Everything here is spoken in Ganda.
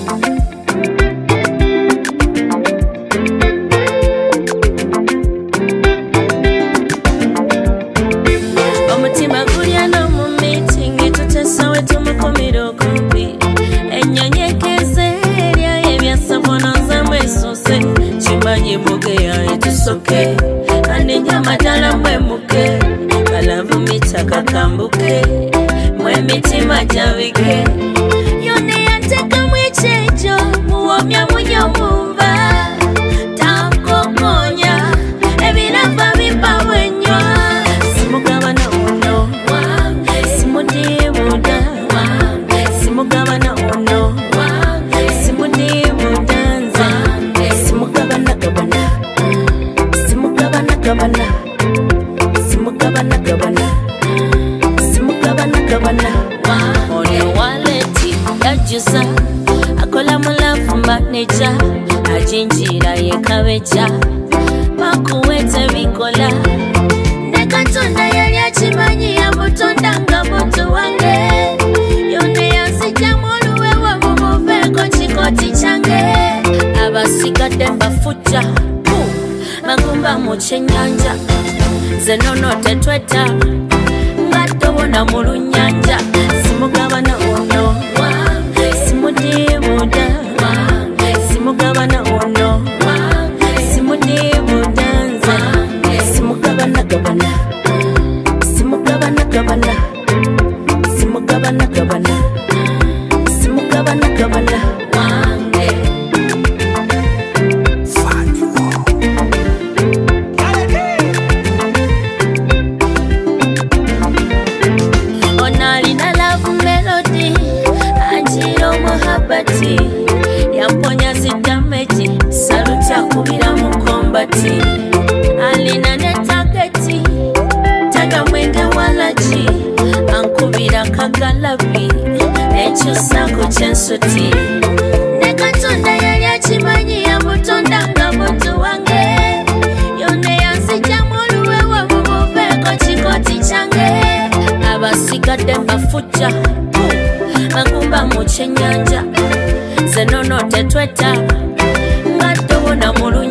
Omutima gulya no mu meeting tutasawe tumukomera okumpi ennyonyekeze erya ebyasavonoza mwesose kimanyi mbuge yaye tusoke kanenya madala mwemuke kalavu mitaka kambuke mwemitima jabike yone yantekamu ekyejo muwomya munyo mumba tankokonya ebirava bipa bwenywa simugabana ono simudibuda simugabana ono simudibuda nze simugabana gabana simugabana gabana simugabana gabana simugabana gabana ono waleti yajuza akola mulafu manager ajinjira yekabeja bakuwete bikola nekatonda yali akimanyi yamutonda nga muntu wange yone yansijamu oluwewo mumuveeko kikoti kyange abasigadde mbafuja magumba mu kyenyanja ze nono tetweta nga tobona mu lunyanja simugabana ono simudibuda simugabana ono simudibuda nze simugabana gabana simugabana gabana simugabana gabana simugabana gabana wange onalina love melody anjiro muhabati yamponya zidameji saluti akubira mu kombati alina ne tageti taga mwenge walaji ankubira kagalabi nekyusako kyensuti nekatonda yali akimanyi yamutonda nga muntu wange yone yansijamu oluwewo mumuveeko kikoti kyange abasigadde mbafuja magumba mu kyenyanja ze nono tetweta nga tobona mu